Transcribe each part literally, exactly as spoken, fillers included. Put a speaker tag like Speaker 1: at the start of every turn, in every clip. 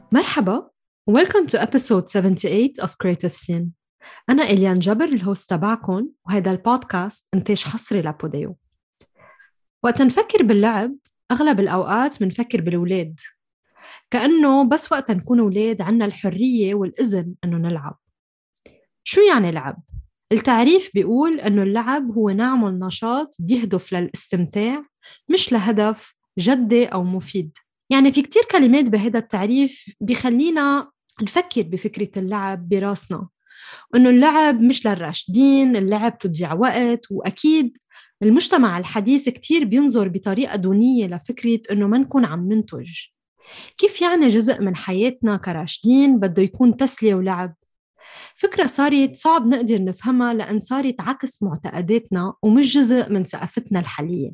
Speaker 1: مرحبا. Welcome to episode seventy-eight of Creative Scene. أنا إليان جبر الهوست تبعكم، وهذا البودكاست إنتاج حصري لبوديو. وقت نفكر باللعب أغلب الأوقات منفكر بالولاد، كأنه بس وقت نكون ولاد عنا الحرية والإذن أنه نلعب. شو يعني لعب؟ التعريف بيقول أنه اللعب هو نعمل نشاط بيهدف للاستمتاع مش لهدف جدي أو مفيد. يعني في كتير كلمات بهذا التعريف بيخلينا نفكر بفكرة اللعب براسنا، إنه اللعب مش للراشدين، اللعب تضيع وقت. وأكيد المجتمع الحديث كتير بينظر بطريقة دونية لفكرة إنه ما نكون عم ننتج. كيف يعني جزء من حياتنا كراشدين بده يكون تسلية ولعب؟ فكرة صارت صعب نقدر نفهمها لأن صارت عكس معتقداتنا ومش جزء من ثقافتنا الحالية.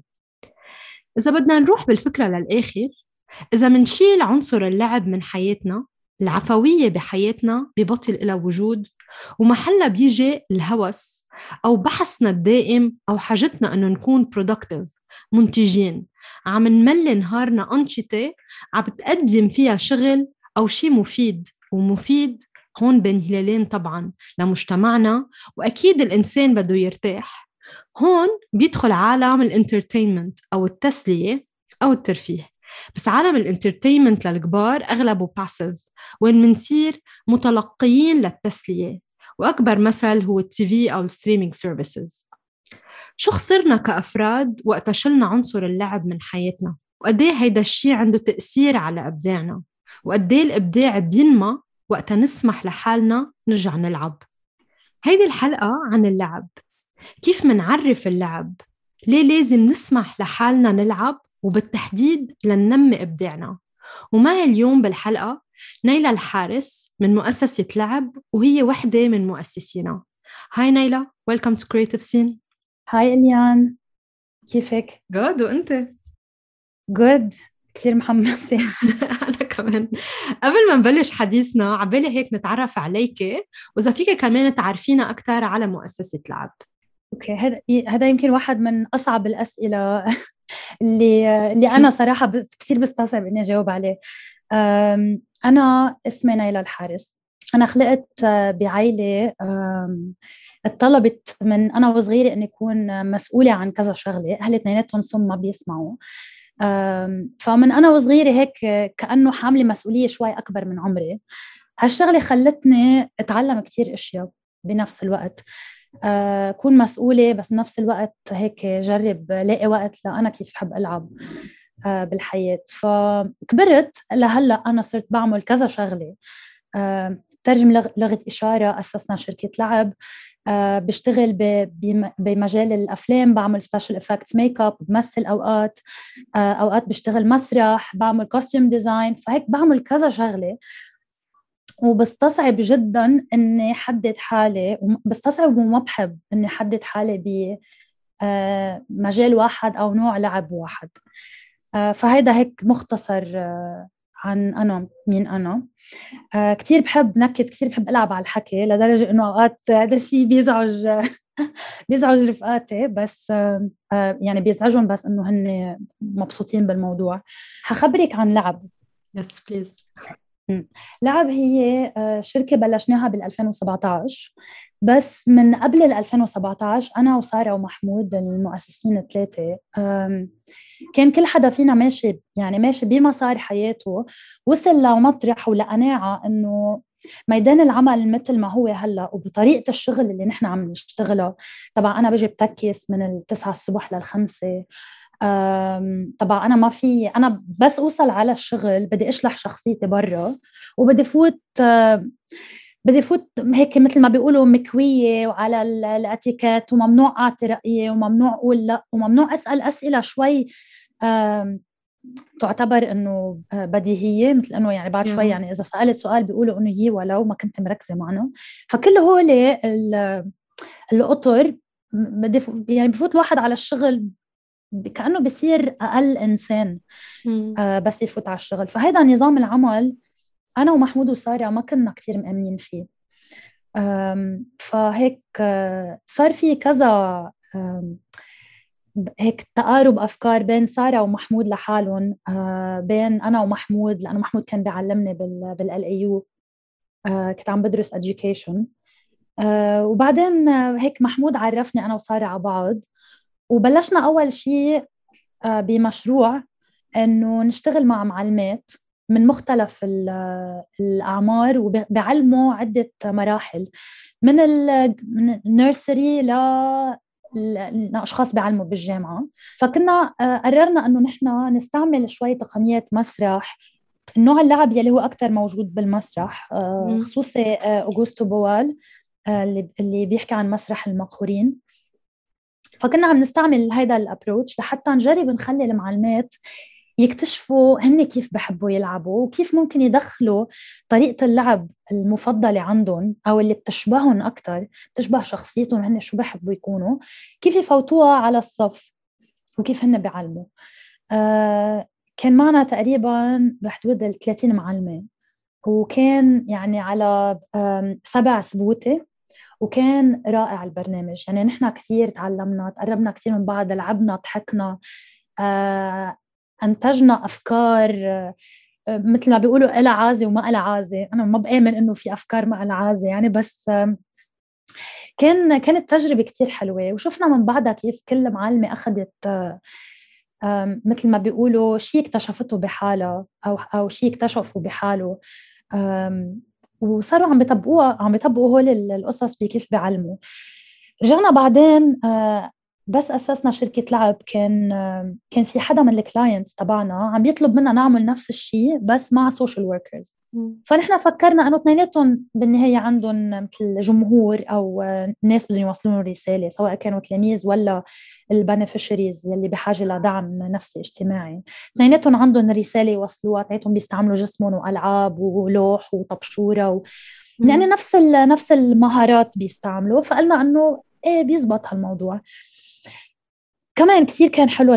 Speaker 1: إذا بدنا نروح بالفكرة للآخر، إذا منشيل عنصر اللعب من حياتنا، العفوية بحياتنا ببطل إلى وجود، ومحلها بيجي الهوس أو بحثنا الدائم أو حاجتنا أنه نكون productive منتجين، عم نملي نهارنا أنشطة عم بتقدم فيها شغل أو شيء مفيد. ومفيد هون بين هلالين طبعا لمجتمعنا، وأكيد الإنسان بده يرتاح. هون بيدخل عالم الانترتينمنت أو التسلية أو الترفيه. بس عالم الانترتينمنت للكبار أغلبه باسيف، وين منصير متلقيين للتسلية، وأكبر مثل هو التي في أو الستريمينج سيرفيسز. شو خسرنا كأفراد وقت شلنا عنصر اللعب من حياتنا؟ وقديه هيدا الشيء عنده تأثير على إبداعنا؟ وقديه الإبداع بينمى وقت نسمح لحالنا نرجع نلعب؟ هيدي الحلقة عن اللعب، كيف منعرف اللعب، ليه لازم نسمح لحالنا نلعب، وبالتحديد لننمي إبداعنا. ومعي اليوم بالحلقة نيلة الحارس من مؤسسة لعب، وهي وحدة من مؤسسينا. هاي نيلة، welcome to Creative Scene.
Speaker 2: هاي إليان، كيفك؟
Speaker 1: جود، وأنت؟
Speaker 2: جود، كتير محمسة.
Speaker 1: أنا كمان. قبل ما نبلش حديثنا عبالي هيك نتعرف عليك، وإذا فيك كمان تعرفينا أكثر على مؤسسة لعب.
Speaker 2: اوكي، هذا هذا يمكن واحد من أصعب الأسئلة اللي اللي أنا صراحة بس كتير بستصعب إني أجاوب عليه. أم، أنا اسمي نيلة الحارس. أنا خلقت آه، بعائلة أم، اتطلبت من أنا وصغيرة إني أكون مسؤولة عن كذا شغلة. أهلي اثنيناتهم صم ما بيسمعوا. أم، فمن أنا وصغيرة هيك كأنه حاملة مسؤولية شوي أكبر من عمري. هالشغلة خلتني أتعلم كتير أشياء بنفس الوقت. آه، أكون مسؤولة بس بنفس الوقت هيك جرب لاقي وقت لأنا كيف بحب ألعب آه، بالحياة. فكبرت لهلأ أنا صرت بعمل كذا شغلة. آه، ترجم لغ- لغة إشارة، أسسنا شركة لعب. آه، بشتغل ب- بم- بمجال الأفلام، بعمل سبيشال إفكتس ميك اب، بمثل أوقات. آه، أوقات بشتغل مسرح، بعمل كوستيوم ديزاين. فهيك بعمل كذا شغلة، وبستصعب جدا اني حدد حالي. بستصعب وما بحب اني حدد حالي بمجال واحد او نوع لعب واحد. آه، فهيدا هيك مختصر آه، عن انا مين انا. آه، كتير بحب نكت، كتير بحب العب على الحكي لدرجه انه اوقات هذا الشيء بيزعج بيزعج رفقاتي. بس آه، آه، يعني بيزعجهم بس انه هن مبسوطين بالموضوع. حخبرك عن لعب.
Speaker 1: Yes, please.
Speaker 2: مم. لعب هي آه، شركة بلشناها بال ألفين وسبعطعش. بس من قبل ال ألفين وسبعطعش أنا وسارة ومحمود المؤسسين الثلاثة، آم، كان كل حدا فينا ماشي، يعني ماشي بمسار حياته. وصل لمطرح ولقناعة إنه ميدان العمل مثل ما هو هلا وبطريقة الشغل اللي نحن عم نشتغلها. طبعا أنا بجي بتكيس من التسعة الصبح للخمسة. أم، طبعا أنا ما في، أنا بس أوصل على الشغل بدي أشلح شخصيتي برا، وبدي فوت أم، بدي فوت هيك مثل ما بيقولوا مكوية وعلى ال- الاتيكيت، وممنوع أعطي رأيي، وممنوع أقول لا، وممنوع أسأل أسئلة شوي أم، تعتبر إنه بديهية. مثل إنه يعني بعد شوي،
Speaker 1: Yeah.
Speaker 2: يعني إذا سألت سؤال بيقولوا إنه يي ولو ما كنت مركزة معنا. فكل هول ال- الأطر بدي ف- يعني بفوت الواحد على الشغل كأنه بصير أقل إنسان
Speaker 1: Mm.
Speaker 2: آه، بس يفوت على الشغل. فهذا نظام العمل أنا ومحمود وسارة ما كنا كتير مأمنين فيه. آم، فهيك آه، صار في كذا آم، هيك تقارب أفكار بين سارة ومحمود لحالهم، بين أنا ومحمود، لأنه محمود كان بيعلمني بال ال إيه يو، كنت عم بدرس education. وبعدين هيك محمود عرفني أنا وسارة على بعض، وبلشنا أول شيء بمشروع إنه نشتغل مع معلمات من مختلف الأعمار، وبيعلموا عدة مراحل من النيرسري ل الأشخاص بيعلموا بالجامعة. فكنا قررنا أنه نحن نستعمل شوي تقنيات مسرح، النوع اللعب يلي هو أكتر موجود بالمسرح، خصوصي أوغوستو بوال اللي بيحكي عن مسرح المقهورين. فكنا عم نستعمل هيدا الابروتش لحتى نجرب نخلي المعلمات يكتشفوا هن كيف بحبوا يلعبوا، وكيف ممكن يدخلوا طريقة اللعب المفضلة عندهم أو اللي بتشبههم أكتر، بتشبه شخصيتهم هن شو بحبوا يكونوا، كيف يفوتوها على الصف وكيف هن بيعلموا. آه كان معنا تقريبا بحدود الثلاثين معلمة، وكان يعني على سبع سبوتة، وكان رائع البرنامج. يعني نحن كثير تعلمنا، تقربنا كثير من بعض، لعبنا، ضحكنا، آه، أنتجنا أفكار، آه، مثل ما بيقولوا إلها عازة وما إلها عازة. أنا ما بآمن إنه في أفكار ما إلها عازة يعني، بس آه، كان كانت تجربة كثير حلوة. وشفنا من بعدها كيف كل معلمة أخذت آه، آه، مثل ما بيقولوا شيء اكتشفته بحالها، أو أو شيء اكتشفوا بحاله، وصاروا عم بيطبقوها، عم بيطبقوا هول القصص بكيف بيعلموا. رجعنا بعدين بس أسسنا شركة لعب، كان كان في حدا من الكلاينتس تبعنا عم بيطلب منا نعمل نفس الشيء بس مع سوشيال وركرز. فنحن فكرنا أنه اثنيناتهم بالنهاية عندهم مثل جمهور أو ناس بدهم يوصلون رسالة، سواء كانوا تلاميذ ولا البنفيشريز اللي بحاجة لدعم نفسي اجتماعي. اثنيناتهم عندهم رسالة يوصلوها، اثنيناتهم بيستعملوا جسمهم وألعاب ولوح وطبشورة و... يعني نفس نفس المهارات بيستعملوا. فقلنا أنه إيه بيزبط هالموضوع. كمان كثير كان حلو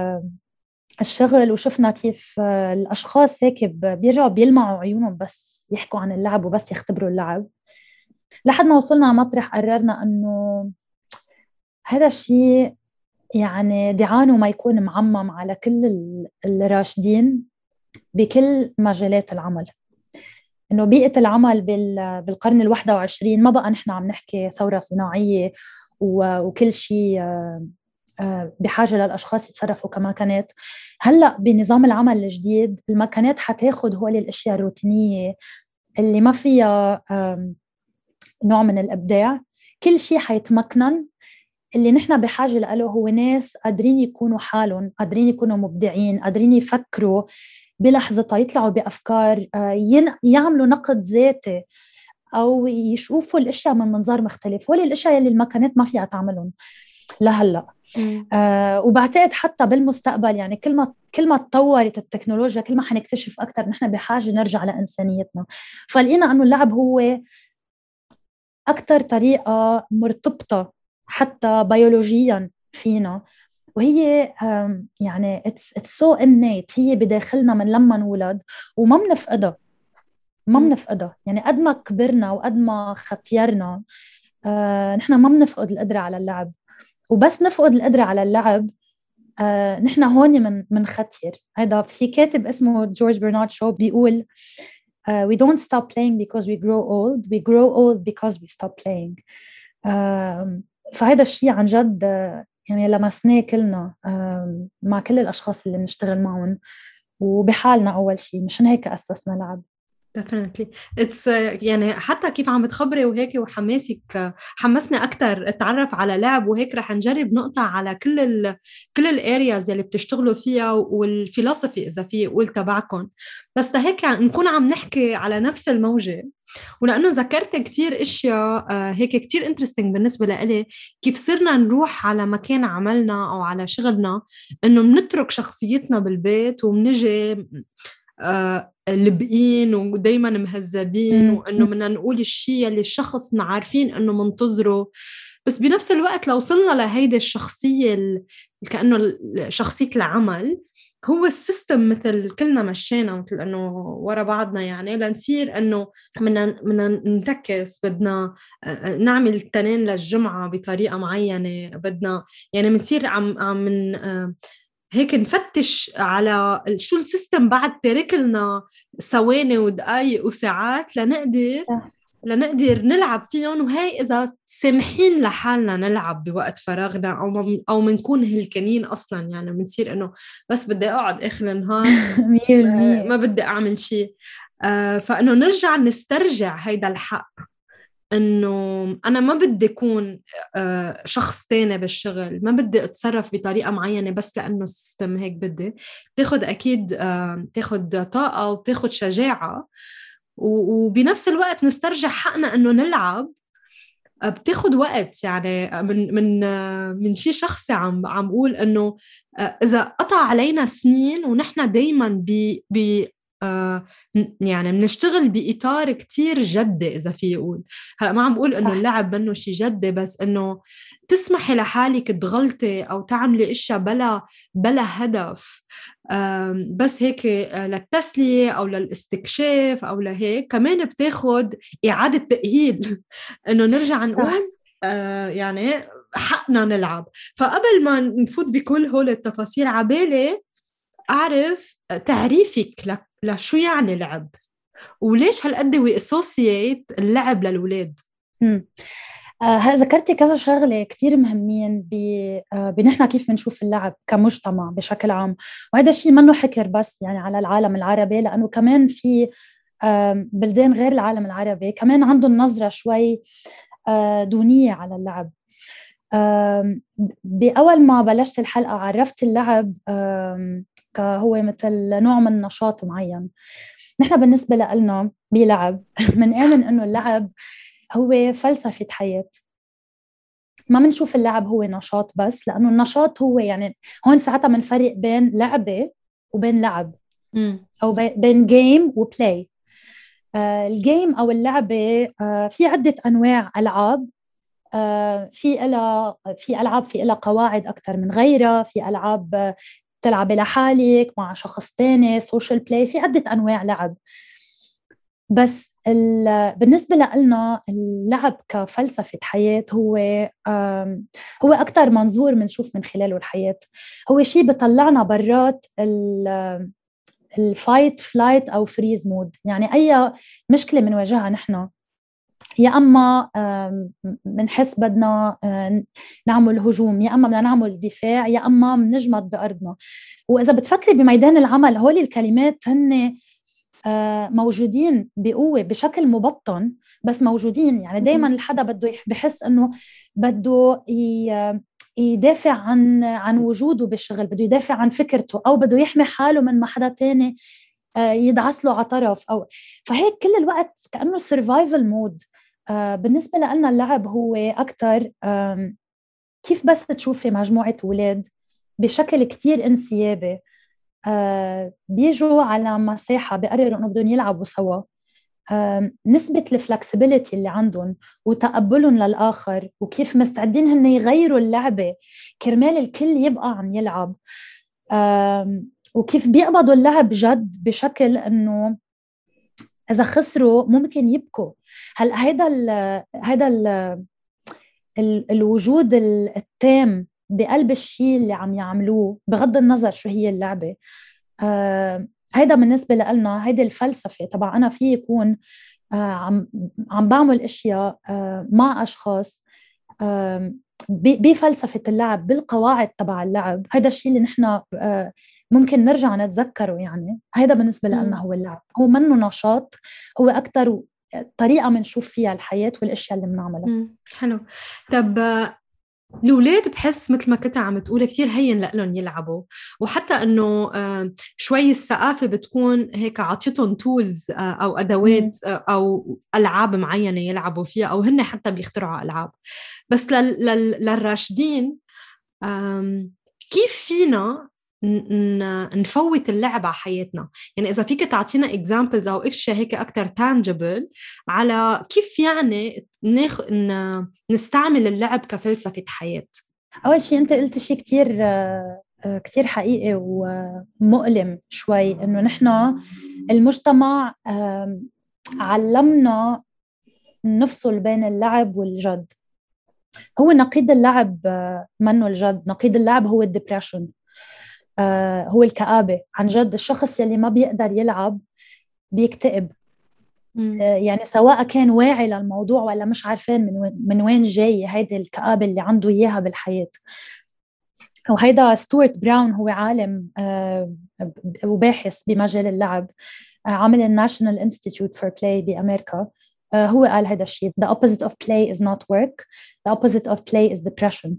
Speaker 2: الشغل، وشفنا كيف الأشخاص هيك بيرجعوا بيلمعوا عيونهم بس يحكوا عن اللعب وبس يختبروا اللعب، لحد ما وصلنا مطرح قررنا أنه هذا الشيء يعني دعانه ما يكون معمم على كل الراشدين بكل مجالات العمل. إنه بيئة العمل بالقرن الواحد وعشرين ما بقى نحن عم نحكي ثورة صناعية وكل شيء بحاجة للأشخاص يتصرفوا كمكانات. هلأ بنظام العمل الجديد المكانات حتاخد هول الأشياء الروتينية اللي ما فيها نوع من الإبداع، كل شيء حيتمكنن. اللي نحن بحاجة له هو ناس قادرين يكونوا حالهم، قادرين يكونوا مبدعين، قادرين يفكروا بلحظتها، يطلعوا بأفكار، يعملوا نقد ذاتي أو يشوفوا الأشياء من منظار مختلف. هول الأشياء اللي المكانات ما فيها تعملهم لهلأ. آه وبعتقد حتى بالمستقبل يعني كل ما كل ما تطورت التكنولوجيا كل ما حنكتشف أكثر نحن بحاجة نرجع لإنسانيتنا. فلقينا أنه اللعب هو أكثر طريقة مرتبطة حتى بيولوجيا فينا، وهي يعني it's, it's so innate، هي بداخلنا من لما نولد وما منفقدها ما منفقدها. يعني قد ما كبرنا وقد ما ختيرنا آه نحن ما بنفقد القدرة على اللعب، وبس نفقد القدرة على اللعب آه نحن هون من من ختير. هذا في كاتب اسمه جورج برنارد شو بيقول uh, we don't stop playing because we grow old, we grow old because we stop playing. uh, فهذا الشيء عن جد يعني لمسناه كلنا uh, مع كل الأشخاص اللي بنشتغل معهم وبحالنا. أول شيء مشان هيك أسسنا لعب.
Speaker 1: definitely it's يعني حتى كيف عم بتخبري وهيك وحماسك حمسني أكتر أتعرف على لعب وهيك. رح نجرب نقطة على كل ال كل الارياز اللي بتشتغلوا فيها والفلسفي إذا في قول تبعكم، بس هيك نكون عم نحكي على نفس الموجة. ولأنه ذكرت كتير إشياء هيك كتير انترستينج بالنسبة لإلي، كيف صرنا نروح على مكان عملنا أو على شغلنا إنه منترك شخصيتنا بالبيت ومنجي آه لبقين ودايما مهذبين، وإنه بدنا نقول الشيء اللي الشخص عارفين إنه منتظره. بس بنفس الوقت لو وصلنا لهيدا الشخصية كأنه شخصية العمل هو السيستم مثل كلنا مشينا مثل انه ورا بعضنا، يعني لنصير انه بدنا بدنا ننتكس، بدنا نعمل التنين للجمعه بطريقه معينه، بدنا يعني بنصير عم عم من هيك نفتش على شو السيستم بعد تارك لنا ثواني ودقايق وساعات لنقدر
Speaker 2: صح.
Speaker 1: لنقدر نلعب فيهم. وهي إذا سامحين لحالنا نلعب بوقت فراغنا، أو ما أو منكون هلكانين أصلا، يعني بنصير إنه بس بدي أقعد آخر النهار
Speaker 2: مية
Speaker 1: ما
Speaker 2: بالمية.
Speaker 1: ما بدي أعمل شيء. آه فإنه نرجع نسترجع هيدا الحق، إنه أنا ما بدي أكون آه شخص تاني بالشغل، ما بدي أتصرف بطريقة معينة بس لأنه السيستم هيك بدي. بتاخد أكيد آه بتاخد طاقة وبتاخد شجاعة، وبنفس الوقت نسترجع حقنا انه نلعب. بتاخد وقت، يعني من من من شيء شخصي عم عم اقول انه اذا قطع علينا سنين ونحن دايما ب ب آه يعني بنشتغل بإطار كتير جدي، إذا في يقول. هلأ ما عم بقول إنه
Speaker 2: صح.
Speaker 1: اللعب منه شي جدي، بس إنه تسمحي لحالك تغلطي أو تعملي إشياء بلا بلا هدف، بس هيك للتسلية أو للاستكشاف أو لهيك. كمان بتاخد إعادة تأهيل إنه نرجع
Speaker 2: صح.
Speaker 1: نقول آه يعني حقنا نلعب. فقبل ما نفوت بكل هول التفاصيل، عبالي أعرف تعريفك لك لشو يعني لعب، وليش هالقد وي اسوسييت اللعب للولاد.
Speaker 2: امم آه ذكرتي كذا شغله كتير مهمين ب آه بنحنا كيف بنشوف اللعب كمجتمع بشكل عام. وهذا الشيء منه حكر بس يعني على العالم العربي، لانه كمان في آه بلدان غير العالم العربي كمان عندهم نظره شوي آه دونيه على اللعب. بأول ما بلشت الحلقة عرفت اللعب كهو مثل نوع من نشاط معين. نحن بالنسبة لنا بلعب منآمن إنه اللعب هو فلسفة حياة. ما منشوف اللعب هو نشاط بس، لأنه النشاط هو يعني هون ساعتها منفرق بين لعبة وبين لعب، أو بين جيم وبلاي. الجيم أو اللعبة في عدة أنواع ألعاب. في إلها في ألعاب في إلها قواعد أكثر من غيرها، في ألعاب تلعبي لحالك مع شخص تاني سوشيال بلاي، في عدة أنواع لعب. بس بالنسبة لنا اللعب كفلسفة حياة هو هو أكثر منظور منشوف من خلاله الحياة. هو شيء بطلعنا برات الفايت فلايت أو فريز مود. يعني أي مشكلة منواجهها نحن، يا أما منحس بدنا نعمل هجوم، يا أما بدنا نعمل دفاع، يا أما منجمد بأرضنا. وإذا بتفكري بميدان العمل، هول الكلمات هن موجودين بقوة بشكل مبطن بس موجودين. يعني دايما الحدا بده بحس أنه بده يدافع عن عن وجوده بالشغل، بده يدافع عن فكرته، أو بده يحمي حاله من ما حدا تاني يدعس له على طرف. أو فهيك كل الوقت كأنه survival mode. آه بالنسبة لنا اللعب هو أكتر كيف بس تشوفي مجموعة أولاد بشكل كتير انسيابي آه بيجوا على مساحة بيقرروا أنه بدهم يلعبوا سوا. آه نسبة الفلكسبيليتي اللي عندهم وتقبلهم للآخر، وكيف مستعدين هن يغيروا اللعبة كرمال الكل يبقى عم يلعب، آه وكيف بيقبضوا اللعب جد بشكل أنه إذا خسروا ممكن يبكوا. هل هيدا ال هيدا ال ال الوجود التام بقلب الشيء اللي عم يعملوه بغض النظر شو هي اللعبة. آه هيدا بالنسبة لنا هيدا الفلسفة. طبعا أنا في يكون آه عم عم بعمل أشياء آه مع أشخاص آه بفلسفة اللعب بالقواعد تبع اللعب. هيدا الشيء اللي نحن آه ممكن نرجع نتذكره. يعني هيدا بالنسبة لنا هو اللعب، هو منه نشاط، هو أكتر طريقة منشوف فيها الحياة والأشياء اللي بنعملها.
Speaker 1: حلو. طب الأولاد بحس مثل ما كنت عم تقول كتير هين لهم يلعبوا، وحتى إنه شوي الثقافة بتكون هيك عطيتهم تولز أو أدوات أو ألعاب معينة يلعبوا فيها، أو هن حتى بيخترعوا ألعاب. بس للراشدين كيف فينا نفوت اللعب على حياتنا؟ يعني إذا فيك تعطينا examples أو إشياء هيك أكتر tangible على كيف يعني نخ... نستعمل اللعب كفلسفة حياة.
Speaker 2: أول شيء أنت قلت شيء كتير كتير حقيقي ومؤلم شوي، إنه نحن المجتمع علمنا نفصل بين اللعب والجد. هو نقيض اللعب منه الجد، نقيض اللعب هو الدبريشن، هو الكآبة. عن جد الشخص يلي ما بيقدر يلعب بيكتئب. يعني سواء كان واعي للموضوع ولا مش عارفين من وين من وين جاي هيدي الكآبة اللي عنده إياها بالحياة. وهيدا ستوارت براون هو عالم وباحث بمجال اللعب، عامل الناشونال انستيتيوت فور بلاي بأمريكا. هو قال هذا الشيء: the opposite of play is not work, the opposite of play is depression.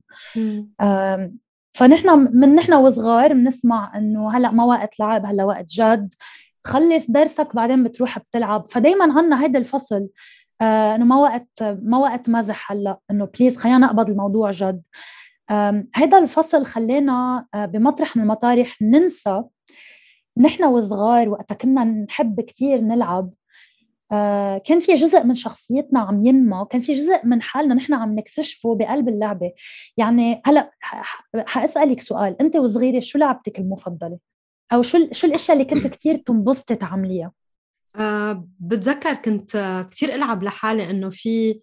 Speaker 2: فنحن من نحن وصغار بنسمع انه هلا ما وقت لعب، هلا وقت جد، خلص درسك بعدين بتروح بتلعب. فدايما عنا هيدا الفصل آه انه ما وقت ما وقت مزح، هلا انه بليز خلينا نقبض الموضوع جد. هيدا الفصل خلينا آه بمطرح من المطارح ننسى نحن وصغار وقتا كنا نحب كتير نلعب. آه كان في جزء من شخصيتنا عم ينمى، كان في جزء من حالنا نحن عم نكتشفه بقلب اللعبة. يعني هلأ حأسألك سؤال: أنت وصغيرة شو لعبتك المفضلة؟ أو شو شو الأشياء اللي كنت كتير تنبسطي تعمليها؟
Speaker 1: أه بتذكر كنت كتير ألعب لحالي، إنه في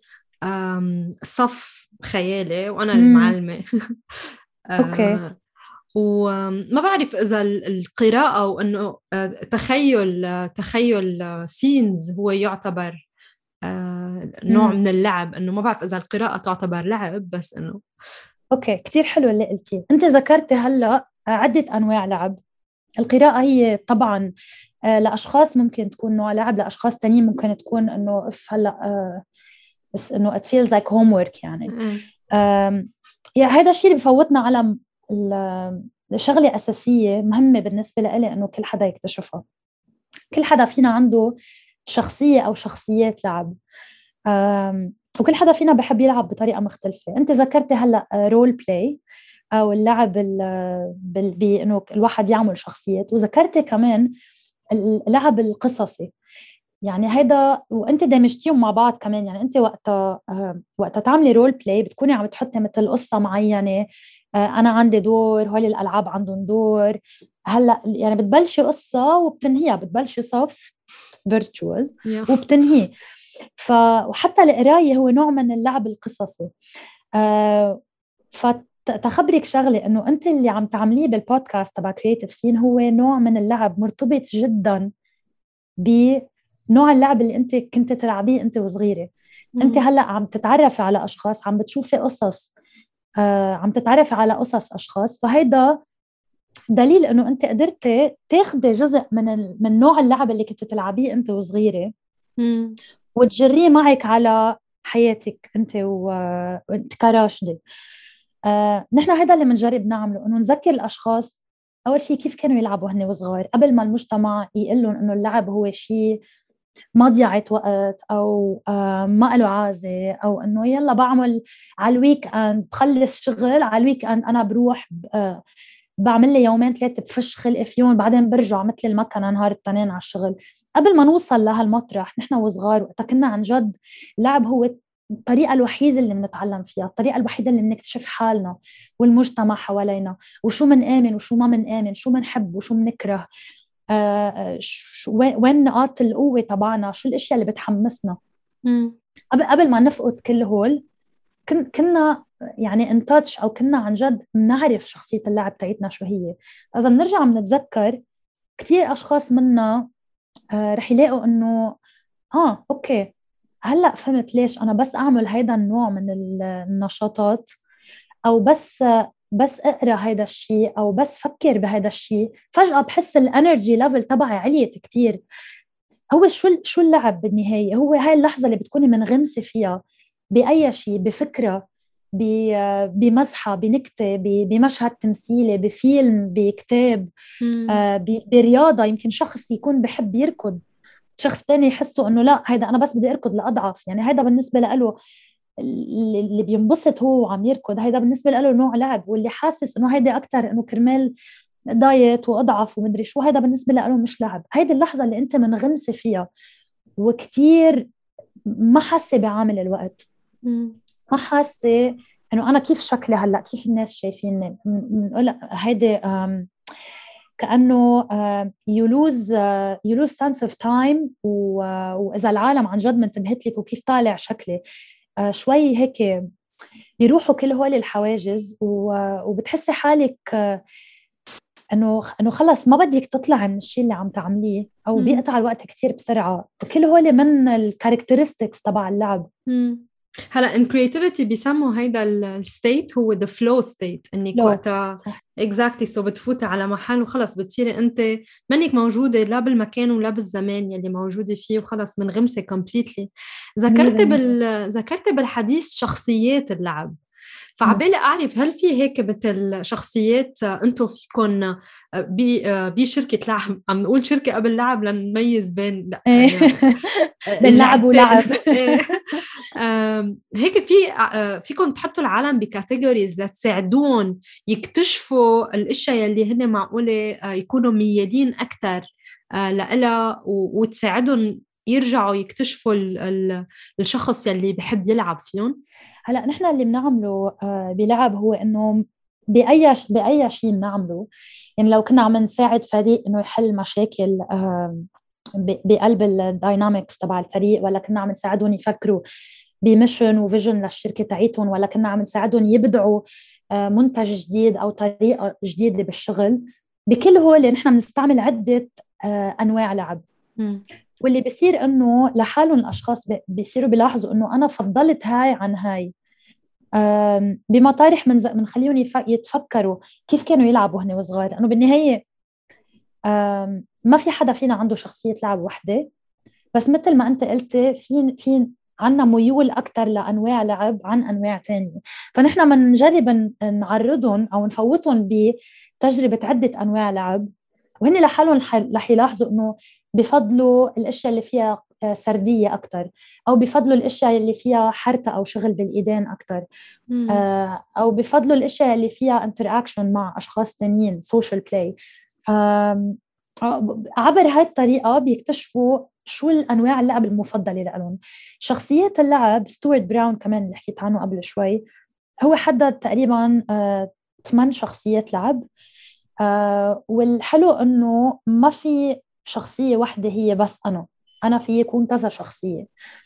Speaker 1: صف خيالي وأنا المعلمة.
Speaker 2: أوكي.
Speaker 1: وما بعرف إذا القراءة وإنه تخيل تخيل سينز هو يعتبر نوع من اللعب. إنه ما بعرف إذا القراءة تعتبر لعب، بس إنه
Speaker 2: أوكي كتير حلو اللي قلتيه. أنت ذكرتي هلأ عدة أنواع لعب. القراءة هي طبعاً لأشخاص ممكن تكون نوع لعب، لأشخاص تانيين ممكن تكون إنه إف هلأ بس إنه it feels like homework يعني. يا هذا الشيء اللي بفوتنا على الشغلة أساسية مهمة بالنسبة لي، إنه كل حدا يكتشفها. كل حدا فينا عنده شخصية أو شخصيات لعب، وكل حدا فينا بحب يلعب بطريقة مختلفة. أنت ذكرتي هلأ رول بلاي أو اللعب بأنه الواحد يعمل شخصيات، وذكرتي كمان اللعب القصصي. يعني هيدا وانت دمجتيهم مع بعض كمان. يعني انت وقتها وقتها تعملي رول بلاي بتكوني عم تحطي مثل قصة معينة، انا عندي دور، هول الالعاب عندهم دور. هلا يعني بتبلشي قصة وبتنهيها، بتبلشي صف فيرتشوال وبتنهيه. ف وحتى القراية هو نوع من اللعب القصصي. أه فتخبرك شغلة، انه انت اللي عم تعمليه بالبودكاست تبع كرييتيف سين هو نوع من اللعب مرتبط جدا بنوع اللعب اللي انت كنت تلعبيه انت وصغيرة. مم. انت هلأ عم تتعرفي على اشخاص، عم بتشوفي قصص، آه عم تتعرفي على قصص اشخاص. فهيدا دليل انه انت قدرتي تاخدي جزء من ال... من نوع اللعب اللي كنت تلعبيه انت وصغيرة، مم. وتجريه معك على حياتك انت و... وانت كراشدة. آه نحن هذا اللي بنجرب نعمله، انه نذكر الاشخاص اول شيء كيف كانوا يلعبوا هن وصغار، قبل ما المجتمع يقول لهم انه اللعب هو شيء مضيعة وقت او آه ما له عازة، او انه يلا بعمل على الويك اند، بخلص شغل على الويك اند انا بروح آه بعمل لي يومين ثلاثة بفش خلقي فيهم، بعدين برجع مثل المكنة نهار التنين على الشغل. قبل ما نوصل لهالمطرح نحن وصغار وقتا كنا عن جد اللعب هو الطريقة الوحيدة اللي بنتعلم فيها، الطريقة الوحيدة اللي بنكتشف حالنا والمجتمع حوالينا، وشو من آمن وشو ما من آمن، شو منحب وشو منكره، آه وين نقاط القوة تبعنا، شو الاشياء اللي بتحمسنا. قبل قبل ما نفقد كل هول كنا يعني ان تاتش، او كنا عن جد بنعرف شخصية اللعب تاعتنا شو هي. اذا بنرجع بنتذكر كتير اشخاص منا آه رح يلاقوا انه اه اوكي هلا فهمت ليش انا بس اعمل هيدا النوع من النشاطات، او بس بس اقرا هيدا الشيء، او بس فكر بهيدا الشيء، فجأة بحس الانرجي ليفل تبعي عليت كتير. هو شو شو اللعب بالنهاية؟ هو هاي اللحظة اللي بتكوني منغمسة فيها بأي شيء، بفكرة، بمزحة، بنكتة، بمشهد تمثيلي، بفيلم، بكتاب، آه برياضة. يمكن شخص يكون بحب يركض، شخص تاني يحسه انه لا هيدا انا بس بدي اركض لاضعف. يعني هيدا بالنسبة له اللي بينبسط هو وعم يركض، هيدا بالنسبة له نوع لعب. واللي حاسس انه هيدا اكتر انه كرمال دايت واضعف ومدري شو، هيدا بالنسبة له مش لعب. هيدي اللحظة اللي انت منغمسة فيها وكتير ما حاسة بعامل الوقت، ما حاسة إنه أنا كيف شكلي هلأ، كيف الناس شايفيني، بنقول هيدي كأنه you lose you lose sense of time. وإذا العالم عن جد منتبهت لك وكيف طالع شكلي شوي هيك، بيروحوا كل هول الحواجز وبتحسي حالك انه انه خلص ما بدك تطلع من الشيء اللي عم تعمليه، او بيقطع الوقت كتير بسرعه. وكل هول من الكاركترستكس تبع اللعب.
Speaker 1: مم. هلا ان كرياتيفيتي بيسموا هيدا الستيت هو ذا فلو ستيت، انك وقتها اكزاكتلي سو بتفوتي على محل وخلص بتصيري انت منك موجوده لا بالمكان ولا بالزمان يلي موجوده فيه، وخلص منغمسه كومبليتلي. ذكرت بال ذكرت بالحديث شخصيات اللعب، فعبالي أعرف هل في هيك مثل شخصيات أنتوا فيكم بشركة لعب، عم نقول شركة قبل لعب لنميز بين
Speaker 2: بين لعب ولعب
Speaker 1: هيك في فيكم تحطوا العالم بكاتيجوريز لتساعدون يكتشفوا الأشياء يلي هن معقولة يكونوا ميادين أكتر لإلها، وتساعدهم يرجعوا يكتشفوا الشخص يلي بحب يلعب فيهم.
Speaker 2: هلا نحن اللي بنعمله بلعب هو انه باي باي شيء بنعمله، يعني لو كنا عم نساعد فريق انه يحل مشاكل بقلب الداينامكس تبع الفريق، ولا كنا عم نساعدهم يفكروا بميشن وفيجن للشركه تاعتهم، ولا كنا عم نساعدهم يبدعوا منتج جديد او طريقه جديده بالشغل، بكل هول نحن بنستعمل عده انواع لعب. م. واللي بيصير انه لحالهم الاشخاص بيصيروا بيلاحظوا انه انا فضلت هاي عن هاي، بمطارح من منخليهم يتفكروا كيف كانوا يلعبوا هن وصغار. لانه بالنهايه ما في حدا فينا عنده شخصيه لعب وحده، بس مثل ما انت قلتي في في عنا ميول اكثر لانواع لعب عن انواع تانية. فنحن بنجرب نعرضهم او نفوتهم بتجربه عده انواع لعب، وهن لحالهم رح يلاحظوا انه بفضلوا الاشياء اللي فيها سرديه اكثر، او بفضلوا الاشياء اللي فيها حركه او شغل بالايدين اكثر، او بفضلوا الاشياء اللي فيها انتراكشن مع اشخاص تانيين، سوشيال بلاي. عبر هاي الطريقه بيكتشفوا شو الانواع اللعب المفضله لهم. شخصيات اللعب ستوارت براون كمان اللي حكيت عنه قبل شوي، هو حدد تقريبا ثمان شخصيات لعب. آه والحلو انه ما في شخصيه واحده هي بس انا انا في يكون كذا شخصيه.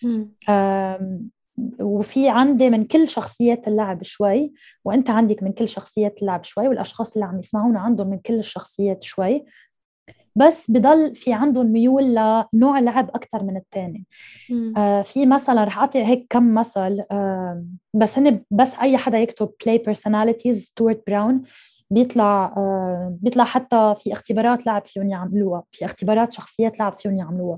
Speaker 2: آه وفي عندي من كل شخصيات اللعب شوي، وانت عندك من كل شخصيات اللعب شوي، والاشخاص اللي عم يسمعونا عندهم من كل الشخصيات شوي، بس بضل في عندهم ميول لنوع لعب اكثر من الثاني. آه في مثلا رح اعطي هيك كم مثل، آه بس هن بس اي حدا يكتب play personalities ستوارت براون بيطلع آه بيطلع حتى في اختبارات لعب فيهم يعملوها، في اختبارات شخصيات لعب فيهم يعملوها.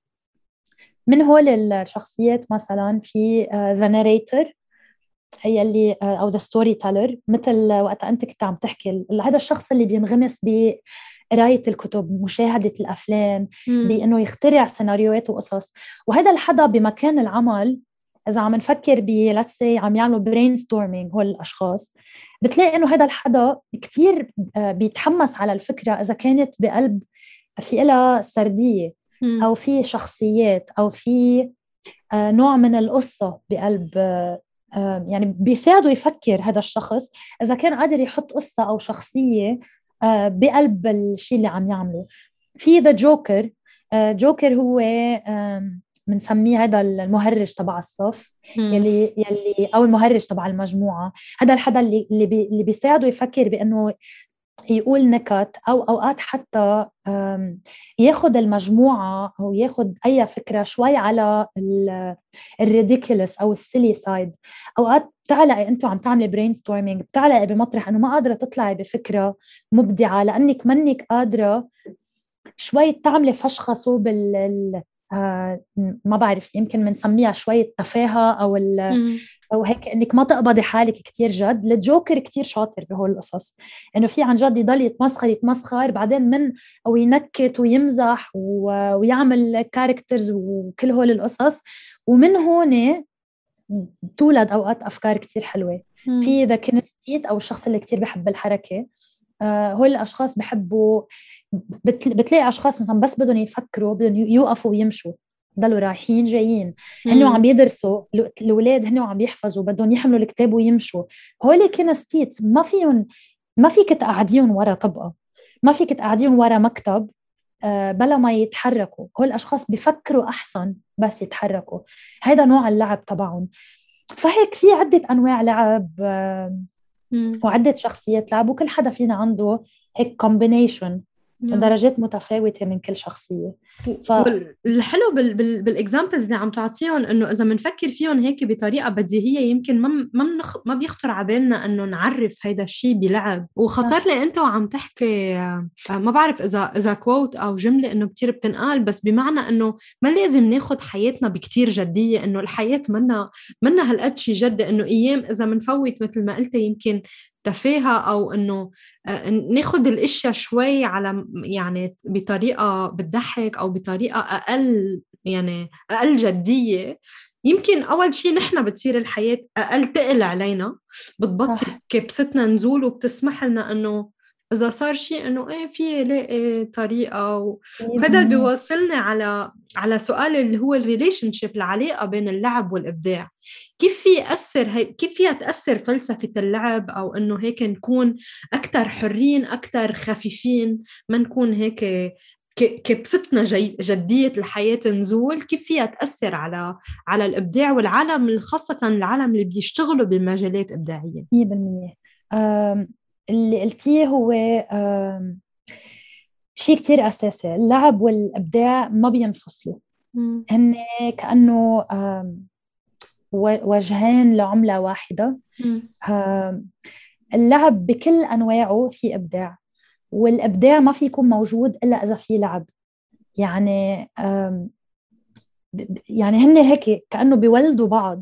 Speaker 2: من هول الشخصيات مثلا في ذا ناريتور، هي اللي آه او ذا ستوري تيلر، مثل وقت انت كنت عم تحكي هذا الشخص اللي بينغمس بقرايه الكتب، مشاهده الافلام، بانه يخترع سيناريوهات وقصص. وهذا الحدا بمكان العمل اذا عم نفكر ب let's say عم يعملوا برين ستورمينج هول الاشخاص، بتلاقي انه هذا الحدا كتير بيتحمس على الفكره اذا كانت بقلب في لها سرديه، او في شخصيات، او في نوع من القصه بقلب، يعني بيساعده يفكر هذا الشخص اذا كان قادر يحط قصه او شخصيه بقلب الشيء اللي عم يعمله. في ذا جوكر، جوكر هو بنسميه هذا المهرج تبع الصف، يلي يلي او المهرج تبع المجموعه. هذا الحدا اللي اللي, بي اللي بيساعده يفكر بانه يقول نكت، او اوقات حتى ياخذ المجموعه او ياخذ اي فكره شوي على الريديكولس او السيلي سايد. اوقات بتعلقي انتم عم تعملي برين ستورمينج، بتعلقي بمطرح انه ما قادره تطلعي بفكره مبدعه لانك منك قادره شوي تعملي فشخصه بال آه ما بعرف، يمكن بنسميها شويه تفاهه او او هيك، انك ما تقبضي حالك كتير جد. الجوكر كتير شاطر بهول القصص، انه في عن جد يضل يتمسخر يتمسخر بعدين من او ينكت ويمزح ويعمل كاركترز وكل هول القصص، ومن هون تولد اوقات افكار كتير حلوه. في ذا كينستيت او الشخص اللي كتير بحب الحركه، آه هول الاشخاص بحبوا، بتلاقي اشخاص مثلا بس بدهم يفكروا بدهم يوقفوا ويمشوا، ضلوا رايحين جايين، هن وعم يدرسوا الأولاد، هن وعم يحفظوا، بدهم يحملوا الكتاب ويمشوا. هولي كينستيت ما فيهم، ما فيك تقعديهم ورا طبقة، ما فيك تقعديهم ورا مكتب بلا ما يتحركوا. هول الأشخاص بيفكروا أحسن بس يتحركوا. هذا نوع اللعب تبعهم. فهيك في عدة أنواع لعب وعدة شخصيات لعب، وكل حدا فينا عنده هيك combination درجات متفاوتة من كل شخصية.
Speaker 1: ف... والحلو بال... بال... بالاكزامبلز اللي عم تعطيهم انه اذا بنفكر فيهم هيك بطريقه بديهيه يمكن ما ما منخ... ما بيخطر على بالنا انه نعرف هيدا الشيء بلعب. وخطر لي انت وعم تحكي ما بعرف اذا اذا كوت او جمله انه كتير بتنقال، بس بمعنى انه ما لازم ناخد حياتنا بكتير جديه، انه الحياه منا منا هالقد شيء جد، انه ايام اذا منفوت مثل ما قلت يمكن تفاهة أو إنه ناخد الأشياء شوي على يعني بطريقة بتضحك أو بطريقة أقل يعني أقل جدية. يمكن أول شيء نحن بتصير الحياة أقل تقل علينا، بتبطل كبستنا نزول وبتسمح لنا إنه إذا صار شيء إنه إيه في لاقي طريقة. وهذا اللي بيوصلنا على على سؤال اللي هو الريليشن شيب، العلاقة بين اللعب والإبداع. كيف في يأثر هي كيف فيها تأثر فلسفة اللعب، أو إنه هيك نكون أكتر حرين أكتر خفيفين، ما نكون هيك كبستنا جدية الحياة نزول. كيف فيها تأثر على على الإبداع والعالم، خاصة العالم اللي بيشتغلوا بالمجالات إبداعية؟
Speaker 2: مية بالمية اللي قلتيه هو شيء كتير أساسي. اللعب والإبداع ما بينفصلوا، هن كأنه وجهين لعملة واحدة. اللعب بكل أنواعه في إبداع، والإبداع ما في يكون موجود إلا إذا في لعب. يعني يعني هن هيك كأنه بيولدوا بعض.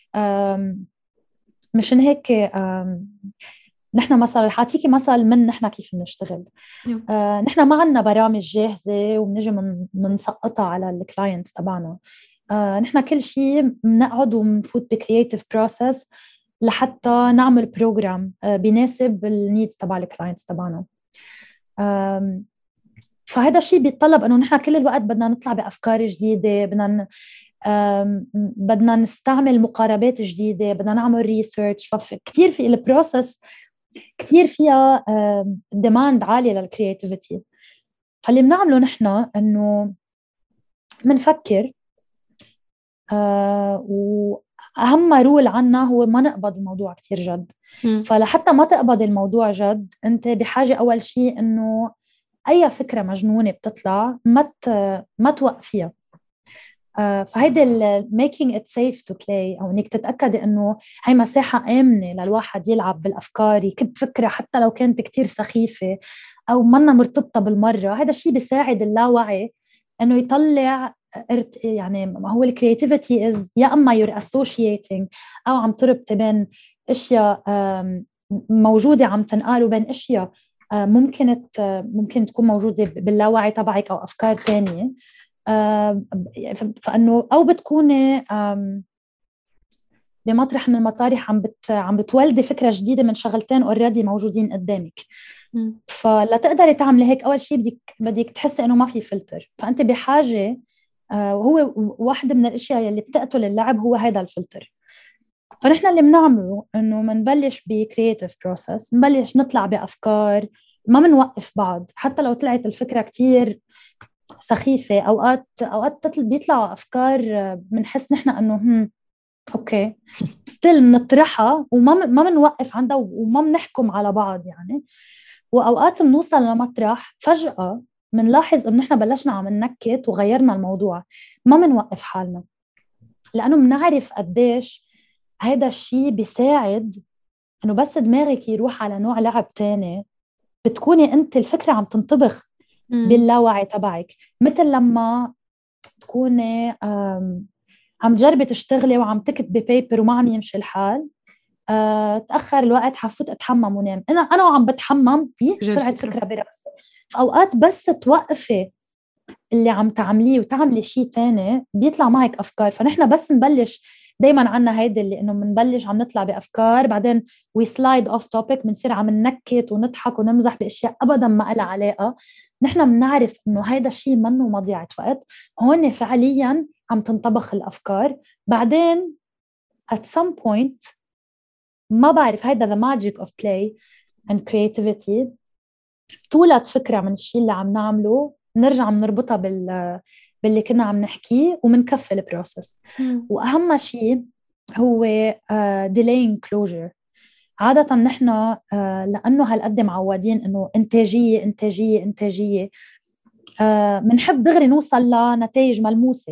Speaker 2: مشان هيك نحن مثلا حاتيكي مثل من نحن كيف نشتغل. آه نحن ما عنا برامج جاهزة وبنجي من منسقطها على الكلاينتس تبعنا. آه نحن كل شيء بنقعد وبنفوت بكرياتيف بروسس لحتى نعمل بروجرام آه بيناسب النيدز تبع الكلاينتس تبعنا. آه فهذا الشيء بيتطلب انه نحن كل الوقت بدنا نطلع بافكار جديده، بدنا بدنا نستعمل مقاربات جديده، بدنا نعمل ريسيرش. فكتير في البروسس كتير فيها ديماند عاليه للكرياتيفيتي. فاللي بنعمله نحن انه بنفكر آه واهم رول عنا هو ما نقبض الموضوع كتير جد. م. فلحتى ما تقبض الموضوع جد انت بحاجه اول شيء انه اي فكره مجنونه بتطلع ما ما توقفيها. آه فهيدا ال making it safe to play، او انك تتاكدي انه هي مساحه امنه للواحد يلعب بالافكار، يكب فكره حتى لو كانت كتير سخيفه او منا مرتبطه بالمره. هذا الشيء بيساعد اللاوعي انه يطلع يعني ما هو الكرياتيفيتي از يا اما you're associating او عم تربطي بين اشياء موجوده عم تنقال وبين اشياء ممكن ممكن تكون موجوده باللاوعي تبعك او افكار ثانيه. فانه او بتكوني بمطرح من المطارح عم بت عم بتولدي فكره جديده من شغلتين اوريدي موجودين قدامك. فلا تقدري تعملي هيك اول شيء بدك بدك تحسي انه ما في فلتر. فانت بحاجه وهو واحده من الاشياء اللي بتقتل اللعب هو هذا الفلتر. فنحن اللي بنعمله انه بنبلش بكرياتيف بروسس، بنبلش نطلع بافكار، ما بنوقف بعض حتى لو طلعت الفكره كتير سخيفه. اوقات اوقات بيطلعوا افكار بنحس نحن انه هم اوكي ستيل بنطرحها وما ما بنوقف عندها وما بنحكم على بعض يعني. واوقات بنوصل لمطرح فجاه بنلاحظ انه نحن بلشنا عم ننكت وغيرنا الموضوع، ما بنوقف حالنا لانه بنعرف قديش هذا الشيء بيساعد انه بس دماغك يروح على نوع لعب تاني بتكوني انت الفكره عم تنطبخ باللاوعي تبعك. مثل لما تكوني عم تجربي تشتغلي وعم تكتبي بيبر وما عم يمشي الحال، أه، تأخر الوقت حفوت أتحمم ونام. أنا أنا وعم بتحمم طلعت فكرة برأسي. فأوقات بس توقفي اللي عم تعمليه وتعملي شيء تاني بيطلع معك أفكار. فنحن بس نبلش دايما عنا هيدا اللي إنه منبلش عم نطلع بأفكار بعدين we slide off topic، منصير عم ننكت ونضحك ونمزح بأشياء أبدا ما لها علاقة. نحن بنعرف إنه هيدا الشيء منه مضيعة وقت، هون فعليا عم تنطبخ الأفكار. بعدين at some point ما بعرف، هيدا the magic of play and creativity، تولد فكرة من الشيء اللي عم نعمله، نرجع بنربطها بال باللي كنا عم نحكيه ومنكفي البروسس. وأهم شيء هو uh, delaying closure. عادة نحن uh, لأنه هالقد معودين إنه إنتاجية إنتاجية إنتاجية منحب uh, دغري نوصل لنتائج ملموسة.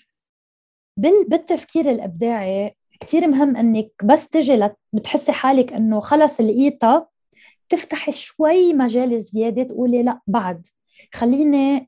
Speaker 2: بال... بالتفكير الإبداعي كتير مهم إنك بس تجي لت... بتحسي حالك إنه خلص لقيتها، تفتحي شوي مجال زيادة، تقولي لا بعد خليني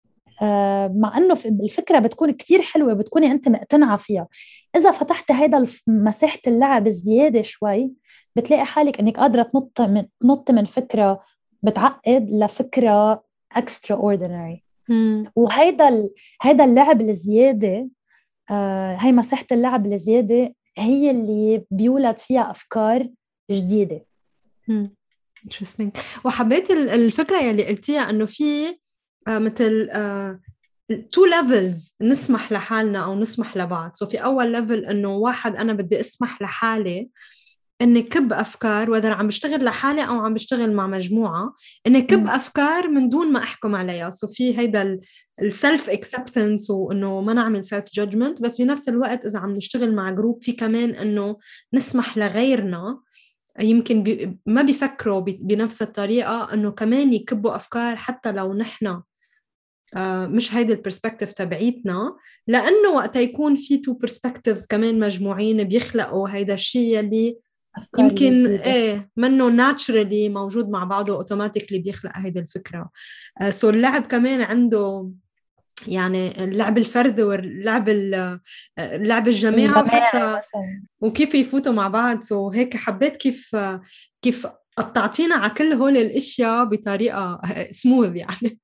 Speaker 2: آه مع أنه الفكرة بتكون كتير حلوة، بتكوني أنت مقتنعة فيها. إذا فتحت هيدا مساحة اللعب الزيادة شوي، بتلاقي حالك أنك قادرة تنط من, تنط من فكرة بتعقد لفكرة extraordinary. وهيدا ال... هيدا اللعب الزيادة، آه هاي مساحة اللعب الزيادة هي اللي بيولد فيها أفكار جديدة.
Speaker 1: مم. interesting. وحبيت الفكرة يلي قلتيها أنه في آه مثل آه two levels نسمح لحالنا أو نسمح لبعض. سو في أول level أنه واحد أنا بدي أسمح لحالي إني كب أفكار، وإذا عم بشتغل لحالي أو عم بشتغل مع مجموعة، إني كب م. أفكار من دون ما أحكم عليها. سو في هيدا السلف acceptance وإنه ما نعمل self judgment. بس بنفس الوقت إذا عم نشتغل مع جروب، في كمان إنه نسمح لغيرنا يمكن بي ما بيفكروا بنفس الطريقة، إنه كمان يكبوا أفكار حتى لو نحنا آه مش هيدا البرسبكتيف تبعيتنا، لأنه وقت يكون في تو برسبكتيفز كمان مجموعين بيخلقوا هيدا الشيء اللي يمكن ايه منه ناتشرالي موجود مع بعضه، اوتوماتيكلي بيخلق هيدا الفكرة. آه سو اللعب كمان عنده يعني اللعب الفردي واللعب اللعب الجماعة، وحتى مثلا وكيف يفوتوا مع بعض. سو هيك حبيت كيف كيف قطعتينا على كل هول الاشياء بطريقة سموث يعني.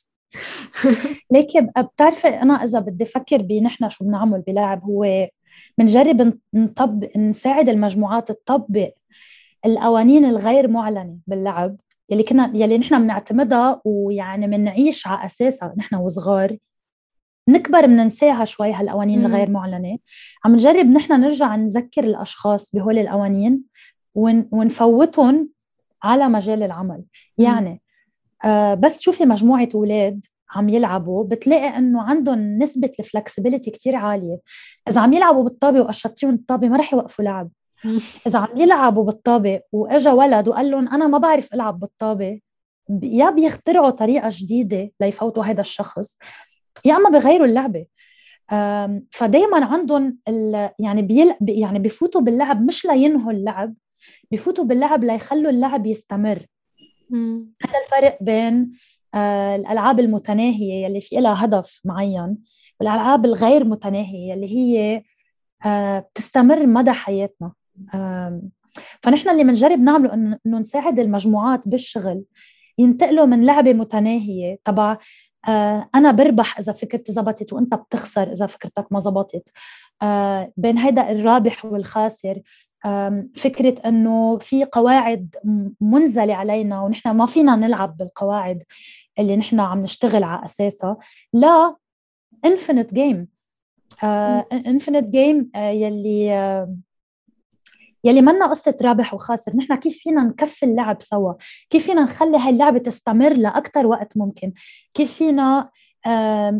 Speaker 2: ليك بتعرفي أنا إذا بدي فكر بنحن شو بنعمل بلعب، هو منجرب نطبق نساعد المجموعات تطبق القوانين الغير معلنة باللعب يلي كنا يلي نحن بنعتمدها ويعني منعيش على أساسها نحن وصغار، نكبر مننساها شوي هالقوانين م. الغير معلنة. عم نجرب نحن نرجع نذكر الأشخاص بهول القوانين ون ونفوتهم على مجال العمل. م. يعني آه بس شوفي مجموعة أولاد عم يلعبوا، بتلاقي انه عندهم نسبة الفلكسبيليتي كتير عالية. اذا عم يلعبوا بالطابة وقشطتيهم الطابة ما رح يوقفوا لعب. اذا عم يلعبوا بالطابة واجا ولد وقال لهم انا ما بعرف العب بالطابة، يا بيخترعوا طريقة جديدة ليفوتوا هذا الشخص، يا اما بغيروا اللعبة. فدايما عندهم يعني بيل يعني بيفوتوا باللعب مش لينهوا اللعب، بيفوتوا باللعب ليخلوا اللعب يستمر. هذا الفرق بين آه الألعاب المتناهية يلي في لها هدف معين، والألعاب الغير متناهية اللي هي آه بتستمر مدى حياتنا. آه فنحن اللي منجرب نعمله إنه نساعد المجموعات بالشغل ينتقلوا من لعبة متناهية تبع آه أنا بربح إذا فكرتي زبطت وأنت بتخسر إذا فكرتك ما زبطت، آه بين هيدا الرابح والخاسر، فكرة أنه في قواعد منزلة علينا ونحن ما فينا نلعب بالقواعد اللي نحن عم نشتغل على أساسها. لا infinite game uh, infinite game uh, يلي uh, يلي منا قصة رابح وخاسر. نحن كيف فينا نكفي اللعب سوا، كيف فينا نخلي هاي اللعبة تستمر لأكتر وقت ممكن، كيف فينا uh,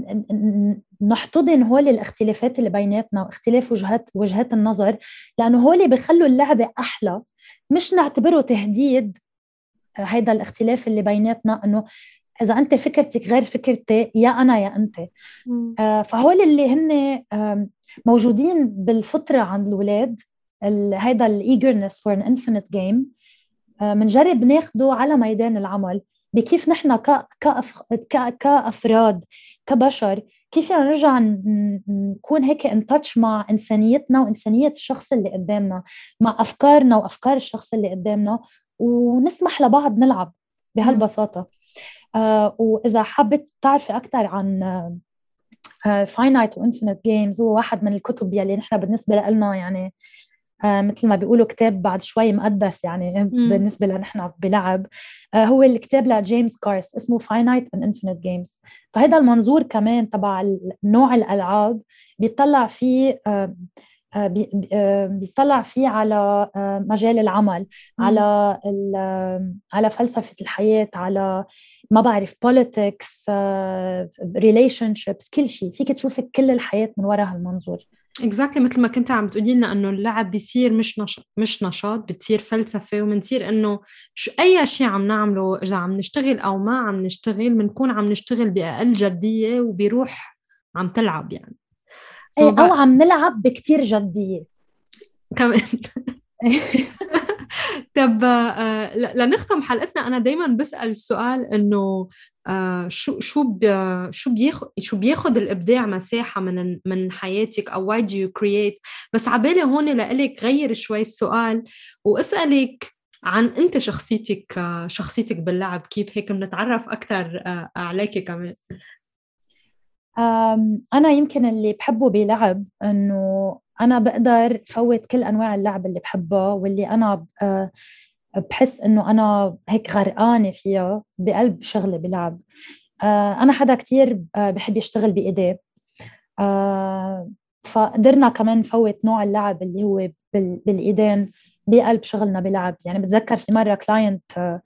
Speaker 2: نحتضن هول الاختلافات اللي بيناتنا واختلاف وجهات وجهات النظر، لأنه هولي بيخلوا اللعبة أحلى، مش نعتبره تهديد هيدا الاختلاف اللي بيناتنا، أنه إذا أنت فكرتك غير فكرتي يا أنا يا أنت. آه فهول اللي هن آه موجودين بالفطرة عند الأولاد، هيدا الeagerness for an infinite game، آه منجرب ناخده على ميدان العمل بكيف نحن ك كأف ك كأفراد كبشر كيف نرجع نكون هيك in touch مع إنسانيتنا وإنسانية الشخص اللي قدامنا، مع أفكارنا وأفكار الشخص اللي قدامنا، ونسمح لبعض نلعب بهالبساطة. آه وإذا حبيت تعرفي أكثر عن آه finite و infinite games، هو واحد من الكتب يلي نحن بالنسبة لنا يعني آه مثل ما بيقولوا كتاب بعد شوي مقدس يعني
Speaker 1: مم.
Speaker 2: بالنسبة لنا نحن بلعب. آه هو الكتاب لجيمس كارس اسمه Finite and Infinite Games. فهذا المنظور كمان تبع نوع الألعاب بيطلع فيه آه آه، بي- آه، بيطلع فيه على آه، مجال العمل،
Speaker 1: مم.
Speaker 2: على ال- آه، على فلسفة الحياة، على ما بعرف politics آه، relationships، كل شيء فيك تشوفي كل الحياة من وراء هالمنظور.
Speaker 1: exactly مثل ما كنت عم تقولي لنا انه اللعب بيصير مش نشاط، مش نشاط بتصير فلسفه، ومنصير انه شو اي شيء عم نعمله اذا عم نشتغل او ما عم نشتغل بنكون عم نشتغل باقل جديه وبيروح عم تلعب يعني. so
Speaker 2: ايه، او
Speaker 1: بقى
Speaker 2: عم نلعب بكتير جدية.
Speaker 1: كمان. طب آه، ل- لنختم حلقتنا انا دايما بسأل السؤال انه آه، شو شو بي- شو بياخد شو بياخد الابداع مساحه من من حياتك، او why do you create. بس عبالي هون لإلك غير شوي السؤال واسألك عن انت شخصيتك، آه، شخصيتك باللعب كيف، هيك بنتعرف اكثر عليك كمان.
Speaker 2: أم، أنا يمكن اللي بحبه بلعب إنه أنا بقدر فوت كل أنواع اللعب اللي بحبها، واللي أنا ب- أه، بحس إنه أنا هيك غرقانة فيها بقلب شغلي بلعب. أه، أنا حدا كتير أه، بحب يشتغل بإيديه. أه، فقدرنا كمان نفوت نوع اللعب اللي هو بال- بالإيدين بقلب شغلنا بلعب. يعني بتذكر في مرة كلاينت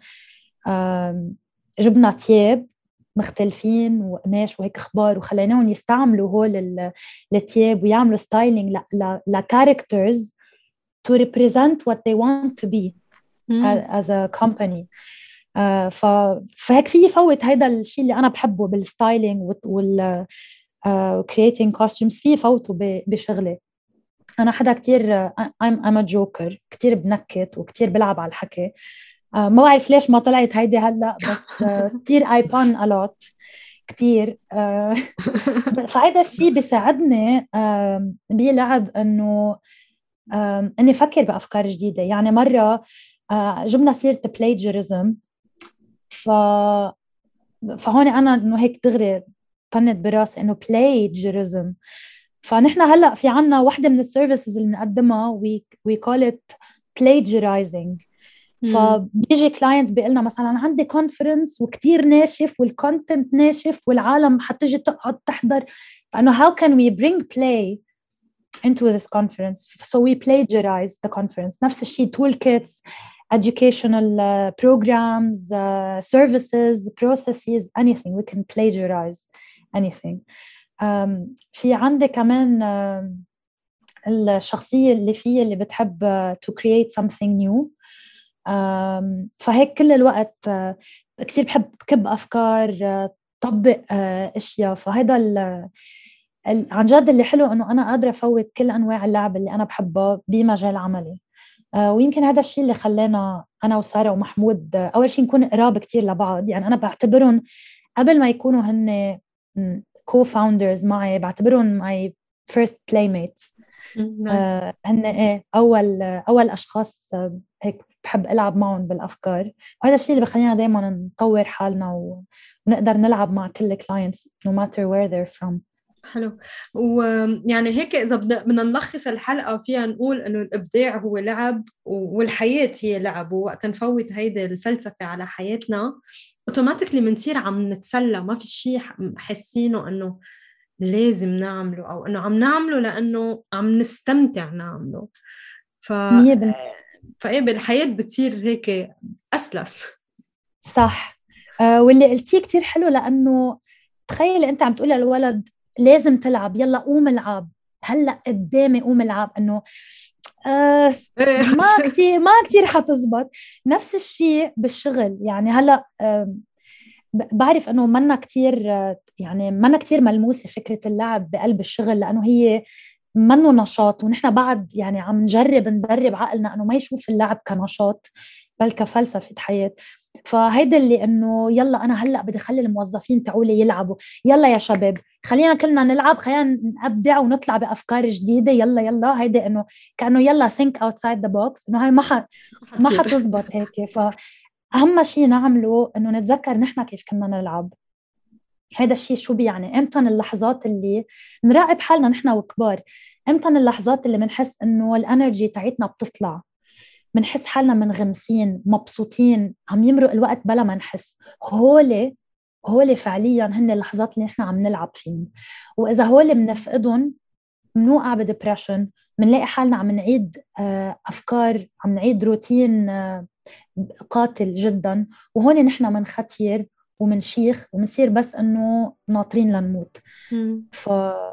Speaker 2: جبنا تياب مختلفين وقماش وهيك اخبار، وخليناهم يستعملوا هول ال- التياب ويعملوا ستايلينج لكاركترز to represent what they want to be
Speaker 1: مم.
Speaker 2: as a company. آه، ف... فهيك في فوت هيدا الشيء اللي انا بحبه بالستايلينج وال آه، creating costumes، في فوته ب- بشغلي. انا حدا كتير آه، I'm, I'm a joker، كتير بنكت وكتير بلعب على الحكي. آه، ما بعرف ليش ما طلعت هيدي هلا، بس آه، كتير I pun a lot كتير. آه، فهذا الشيء بيساعدني آم، بلعب انه آم، اني افكر بافكار جديده. يعني مره آه، جبنا سيره plagiarism، ف فهون انا انه هيك دغري طنت براسي انه plagiarism. فنحن هلا في عنا واحدة من السيرفيسز اللي بنقدمها we, we call it plagiarizing.
Speaker 1: مم.
Speaker 2: فبيجي كلاينت بيقول لنا مثلا عندي كونفرنس وكتير ناشف والكونتنت ناشف والعالم حتجي تقعد تحضر، فانه how can we bring play into this conference. So we plagiarize the conference. نفس الشيء toolkits, educational uh, programs, uh, services, processes, anything we can plagiarize anything. um, في عندي كمان um, الشخصية اللي فيها اللي بتحب uh, to create something new. um, فهيك كل الوقت uh, كثير بحب كب أفكار uh, طبق uh, أشياء. فهذا ال عن جد اللي حلو انه انا قادره افوت كل انواع اللعب اللي انا بحبها بمجال عملي. آه ويمكن هذا الشيء اللي خلانا انا وساره ومحمود آه اول شيء نكون قراب كتير لبعض. يعني انا بعتبرهم قبل ما يكونوا هن كو فاوندرز معي، بعتبرهم ماي فيرست بلايميتس.
Speaker 1: نايس.
Speaker 2: آه هن ايه اول آه اول اشخاص آه هيك بحب العب معهم بالافكار. وهذا الشيء اللي بخلينا دائما نطور حالنا و- ونقدر نلعب مع كل clients no matter where they're from.
Speaker 1: حلو. ويعني هيك إذا بدنا بدنا نلخص الحلقة فيها نقول إنه الإبداع هو لعب والحياة هي لعب، ووقت نفوت هيدا الفلسفة على حياتنا اوتوماتيكلي بنصير عم نتسلى، ما في شيء حاسينه إنه لازم نعمله أو إنه عم نعمله لأنه عم نستمتع نعمله. ف
Speaker 2: مية بالمية
Speaker 1: فإيه بالحياة بتصير هيك أسلس.
Speaker 2: صح. آه واللي قلتيه كتير حلو، لأنه تخيل أنت عم تقول للولد لازم تلعب، يلا قوم العب هلا قدامي، قوم العب، إنه آه ما كتير ما كتير حتزبط. نفس الشيء بالشغل. يعني هلا آه بعرف إنه منا كتير آه يعني منا كتير ملموسة فكرة اللعب بقلب الشغل، لأنه هي منه نشاط، ونحن بعد يعني عم نجرب ندرب عقلنا إنه ما يشوف اللعب كنشاط بل كفلسفة حياة. فهيدا اللي انه يلا انا هلا بدي اخلي الموظفين تعولي يلعبوا، يلا يا شباب خلينا كلنا نلعب، خلينا نبدع ونطلع بافكار جديده، يلا يلا. هيدا انه كانه يلا think outside the box، انه هاي ما ح... ما حتزبط هيك. فاهم شيء نعمله انه نتذكر نحن كيف كنا نلعب. هذا الشيء شو بيعني؟ امتى اللحظات اللي نراقب حالنا نحن وكبار؟ امتى اللحظات اللي بنحس انه الانرجي تاعتنا بتطلع، بنحس حالنا منغمسين مبسوطين عم يمرق الوقت بلا ما نحس؟ هولي هولي فعليا هن اللحظات اللي نحن عم نلعب فيهم. واذا هولي بنفقدهم بنوقع بديبريشن، بنلاقي حالنا عم نعيد افكار، عم نعيد روتين قاتل جدا، وهون نحن من خطير ومن شيخ ومنصير بس انه ناطرين لنموت. ف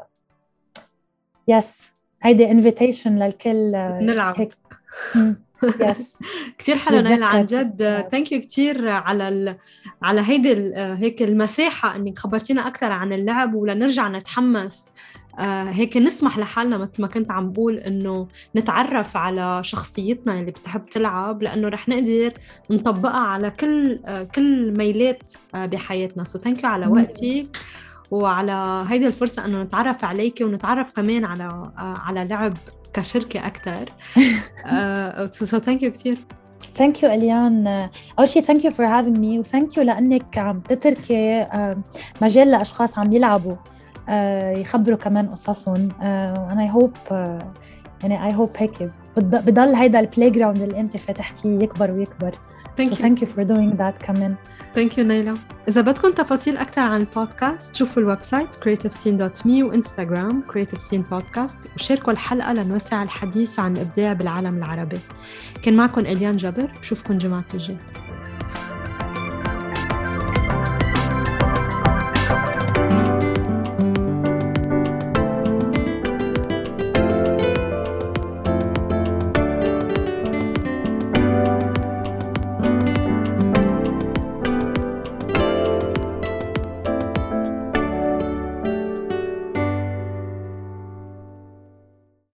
Speaker 2: يس هيدي انفيتيشن للكل
Speaker 1: نلعب
Speaker 2: هيك. يس
Speaker 1: كتير حلو نايلة عن جد. ثانك يو كتير على ال... على هيدي ال... هيك المساحة انك خبرتينا اكثر عن اللعب، ولنرجع نتحمس هيك نسمح لحالنا مثل ما كنت عم بقول انه نتعرف على شخصيتنا اللي بتحب تلعب، لانه رح نقدر نطبقها على كل كل ميلات بحياتنا. سو ثانك يو على وقتك وعلى هيدي الفرصة انه نتعرف عليكي ونتعرف كمان على على لعب كشركة أكتر. سو ثانك يو كتير.
Speaker 2: ثانك يو إليان. أول شيء ثانك يو فور هافينج مي، وثانك يو لأنك عم تتركي مجال لأشخاص عم يلعبوا يخبروا كمان قصصهم. أنا I hope يعني I hope هيك بضل هيدا البلاي جراوند اللي أنت فتحتيه يكبر ويكبر. Thank so you. Thank you for doing that كمان.
Speaker 1: Thank you نايلة. إذا بدكم تفاصيل أكثر عن البودكاست شوفوا الويب سايت creative scene dot me وإنستغرام creative scene podcast، وشاركوا الحلقة لنوسع الحديث عن الإبداع بالعالم العربي. كان معكم إليان جبر، بشوفكم جمعة الجاي.